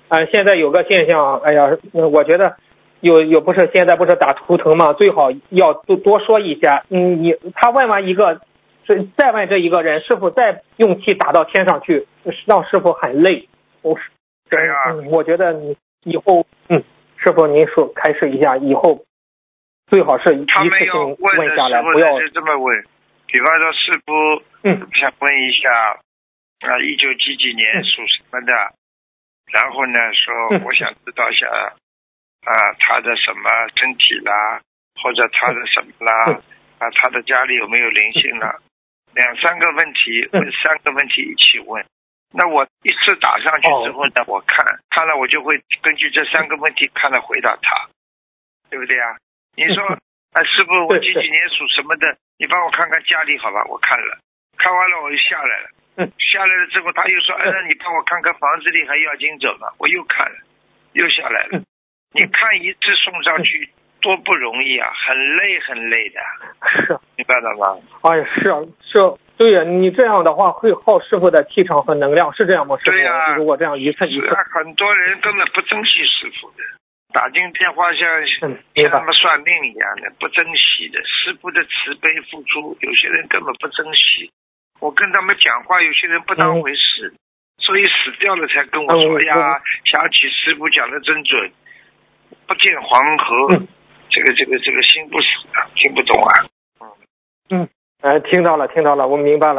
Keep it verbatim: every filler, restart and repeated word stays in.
呃，现在有个现象，哎呀，我觉得有有不是现在不是打图腾嘛，最好要多多说一下。嗯，你他问完一个，是再问这一个人，师傅再用气打到天上去，让师傅很累。我是， 对呀、 嗯，我觉得你以后，嗯，师傅您说开示一下，以后最好是一他们次要性问的问下来， 时候不要呢就这么问。比方说师傅， 嗯， 想问一下，啊，一九几几年嗯属什么的？然后呢说嗯我想知道一下，啊，他的什么身体啦，或者他的什么啦， 嗯啊，他的家里有没有灵性啦？两三个问题， 嗯问三个问题一起问。那我一次打上去之后呢， 哦我看看了，我就会根据这三个问题看了回答他，对不对啊？你说， 嗯啊，师傅，我几对几年属什么的？你帮我看看家里好吧？我看了，看完了我就下来了。 嗯下来了之后，他又说，哎， 嗯那你帮我看看房子里还要经者吗？我又看了，又下来了。 嗯你看一次送上去多不容易啊，很累很累的， 是。 明白了吗？ 哎呀，是啊，是啊，对呀，你这样的话会耗师傅的气场和能量，是这样吗？师傅， 对呀如果这样一次一次， 是啊，很多人根本不珍惜师傅的，打进电话像嗯，明白像他们算命一样的，不珍惜的。师傅的慈悲付出，有些人根本不珍惜。我跟他们讲话，有些人不当回事，所以死掉了才跟我说、 嗯、 呀，想起师傅讲的真准，不见黄河， 嗯、 这个这个这个心不死啊，听不懂啊。 嗯，哎，听到了，听到了，我明白了。